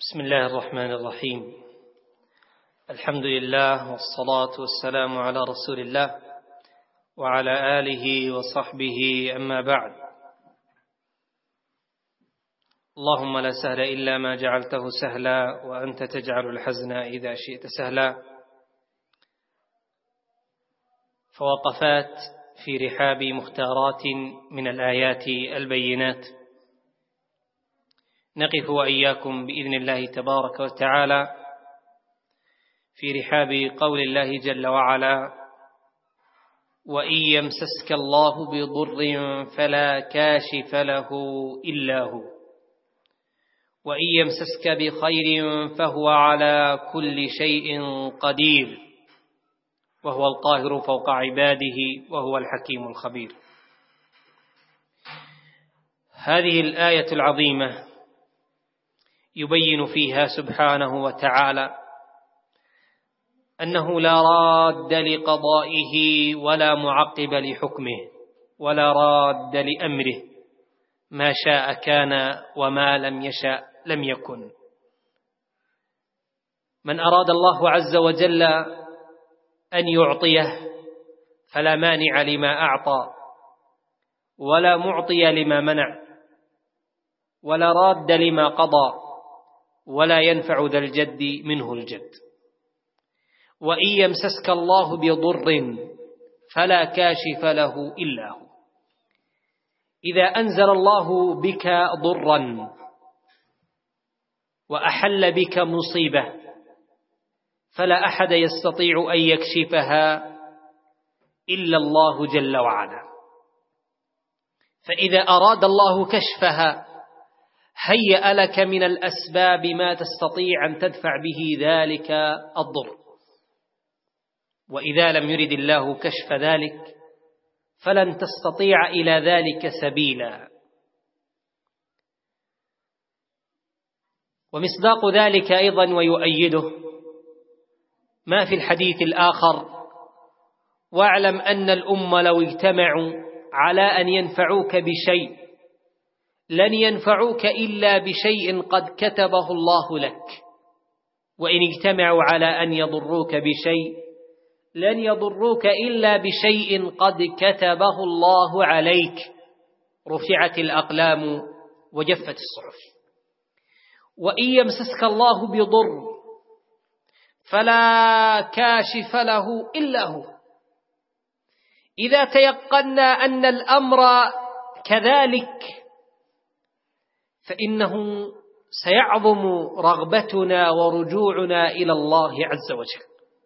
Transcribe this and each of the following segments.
بسم الله الرحمن الرحيم. الحمد لله والصلاة والسلام على رسول الله وعلى آله وصحبه، أما بعد. اللهم لا سهل إلا ما جعلته سهلا وأنت تجعل الحزن إذا شئت سهلا. فوقفات في رحاب مختارات من الآيات البينات، نقف وإياكم بإذن الله تبارك وتعالى في رحاب قول الله جل وعلا: وإن يمسسك الله بضر فلا كاشف له إلا هو، وإن يمسسك بخير فهو على كل شيء قدير، وهو القاهر فوق عباده وهو الحكيم الخبير. هذه الآية العظيمة يبين فيها سبحانه وتعالى أنه لا راد لقضائه ولا معقب لحكمه ولا راد لأمره، ما شاء كان وما لم يشاء لم يكن. من أراد الله عز وجل أن يعطيه فلا مانع لما أعطى ولا معطي لما منع ولا راد لما قضى ولا ينفع ذا الجد منه الجد. وإن يمسسك الله بضر فلا كاشف له إلا هو. إذا أنزل الله بك ضرا وأحل بك مصيبة فلا أحد يستطيع أن يكشفها إلا الله جل وعلا. فإذا أراد الله كشفها هيأ لك من الأسباب ما تستطيع أن تدفع به ذلك الضر، وإذا لم يرد الله كشف ذلك فلن تستطيع إلى ذلك سبيلا. ومصداق ذلك أيضا ويؤيده ما في الحديث الآخر: واعلم أن الأمة لو اجتمعوا على أن ينفعوك بشيء لن ينفعوك إلا بشيء قد كتبه الله لك، وإن اجتمعوا على أن يضروك بشيء لن يضروك إلا بشيء قد كتبه الله عليك. رفعت الأقلام وجفت الصحف. وإن يمسسك الله بضر فلا كاشف له إلا هو. إذا تيقنا أن الأمر كذلك فإنه سيعظم رغبتنا ورجوعنا إلى الله عز وجل.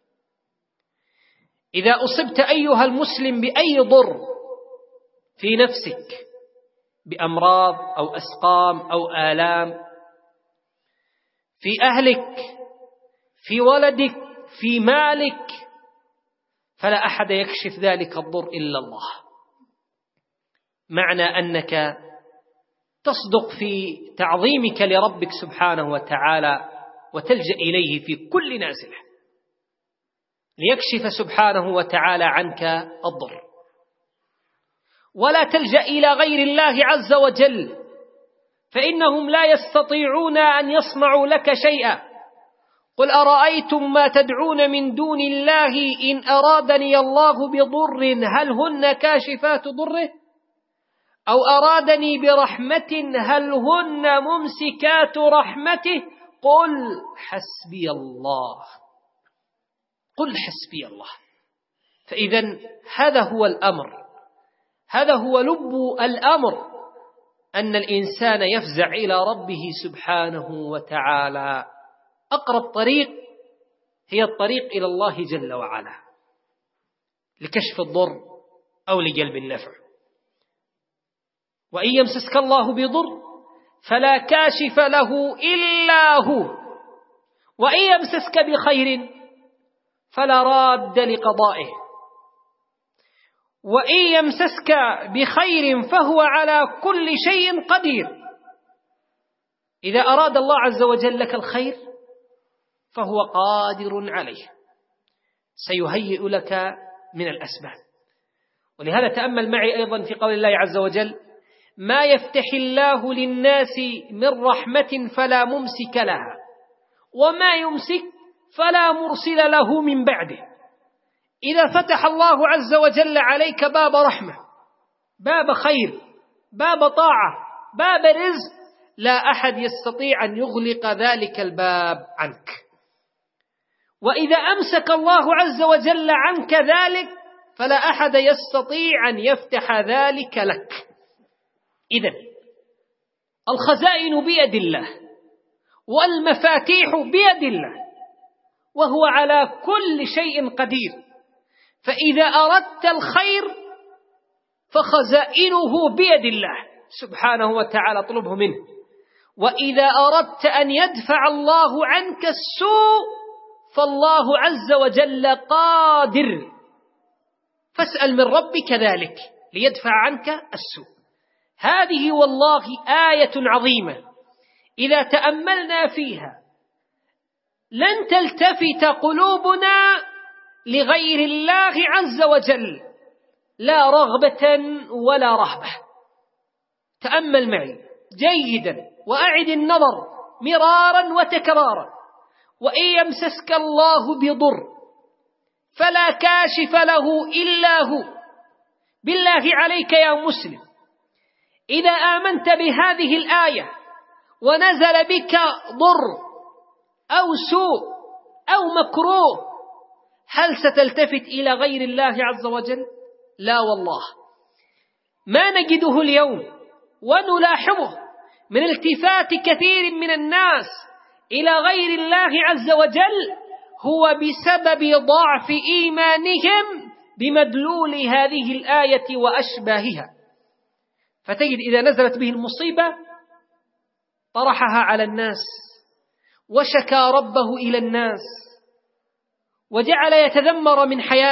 إذا أصبت أيها المسلم بأي ضر في نفسك بأمراض أو أسقام أو آلام في أهلك في ولدك في مالك فلا أحد يكشف ذلك الضر إلا الله. معنى أنك تصدق في تعظيمك لربك سبحانه وتعالى وتلجأ إليه في كل نازلة ليكشف سبحانه وتعالى عنك الضر، ولا تلجأ إلى غير الله عز وجل فإنهم لا يستطيعون أن يصنعوا لك شيئا. قل أرأيتم ما تدعون من دون الله إن أرادني الله بضر هل هن كاشفات ضره أو أرادني برحمة هل هن ممسكات رحمته قل حسبي الله. قل حسبي الله. فإذا هذا هو الأمر، هذا هو لب الأمر، أن الإنسان يفزع إلى ربه سبحانه وتعالى. أقرب طريق هي الطريق إلى الله جل وعلا لكشف الضر أو لجلب النفع. وإن يمسسك الله بضر فلا كاشف له إلا هو، وإن يمسسك بخير فلا راد لقضائه، وإن يمسسك بخير فهو على كل شيء قدير. إذا أراد الله عز وجل لك الخير فهو قادر عليه، سيهيئ لك من الأسباب. ولهذا تأمل معي أيضا في قول الله عز وجل: ما يفتح الله للناس من رحمة فلا ممسك لها وما يمسك فلا مرسل له من بعده. إذا فتح الله عز وجل عليك باب رحمة، باب خير، باب طاعة، باب رزق، لا أحد يستطيع أن يغلق ذلك الباب عنك. وإذا أمسك الله عز وجل عنك ذلك فلا أحد يستطيع أن يفتح ذلك لك. إذن الخزائن بيد الله، والمفاتيح بيد الله، وهو على كل شيء قدير. فإذا أردت الخير فخزائنه بيد الله سبحانه وتعالى، اطلبه منه. وإذا أردت أن يدفع الله عنك السوء فالله عز وجل قادر، فاسأل من ربك ذلك ليدفع عنك السوء. هذه والله آية عظيمة إذا تأملنا فيها لن تلتفت قلوبنا لغير الله عز وجل، لا رغبة ولا رهبة. تأمل معي جيدا وأعد النظر مرارا وتكرارا. وإن يمسسك الله بضر فلا كاشف له إلا هو. بالله عليك يا مسلم، إذا آمنت بهذه الآية ونزل بك ضر أو سوء أو مكروه، هل ستلتفت إلى غير الله عز وجل؟ لا والله. ما نجده اليوم ونلاحظه من التفات كثير من الناس إلى غير الله عز وجل هو بسبب ضعف إيمانهم بمدلول هذه الآية وأشباهها. فتجد إذا نزلت به المصيبة طرحها على الناس وشكى ربه إلى الناس وجعل يتذمر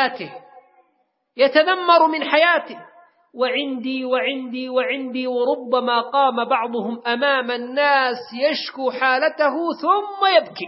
من حياته وعندي وعندي وعندي. وربما قام بعضهم أمام الناس يشكو حالته ثم يبكي.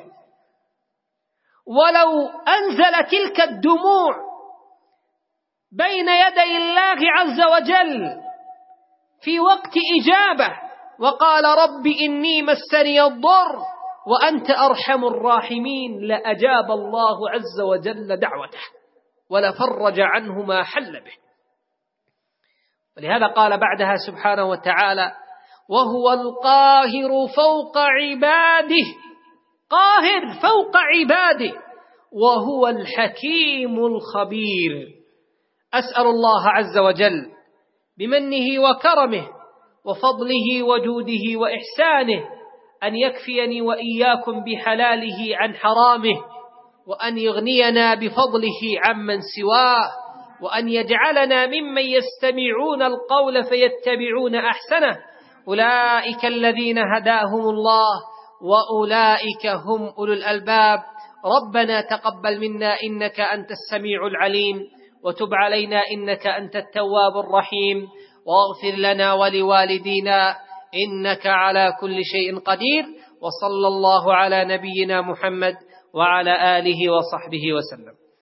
ولو أنزل تلك الدموع بين يدي الله عز وجل في وقت إجابة وقال رب إني مسني الضر وأنت أرحم الراحمين، لأجاب الله عز وجل دعوته ولفرج عنه ما حل به. ولهذا قال بعدها سبحانه وتعالى وهو القاهر فوق عباده، قاهر فوق عباده، وهو الحكيم الخبير. أسأل الله عز وجل بمنه وكرمه وفضله وجوده وإحسانه أن يكفيني وإياكم بحلاله عن حرامه، وأن يغنينا بفضله عمن سواه، وأن يجعلنا ممن يستمعون القول فيتبعون أحسنه. أولئك الذين هداهم الله وأولئك هم أولو الألباب. ربنا تقبل منا إنك أنت السميع العليم، وتب علينا إنك أنت التواب الرحيم، واغفر لنا ولوالدينا إنك على كل شيء قدير. وصلى الله على نبينا محمد وعلى آله وصحبه وسلم.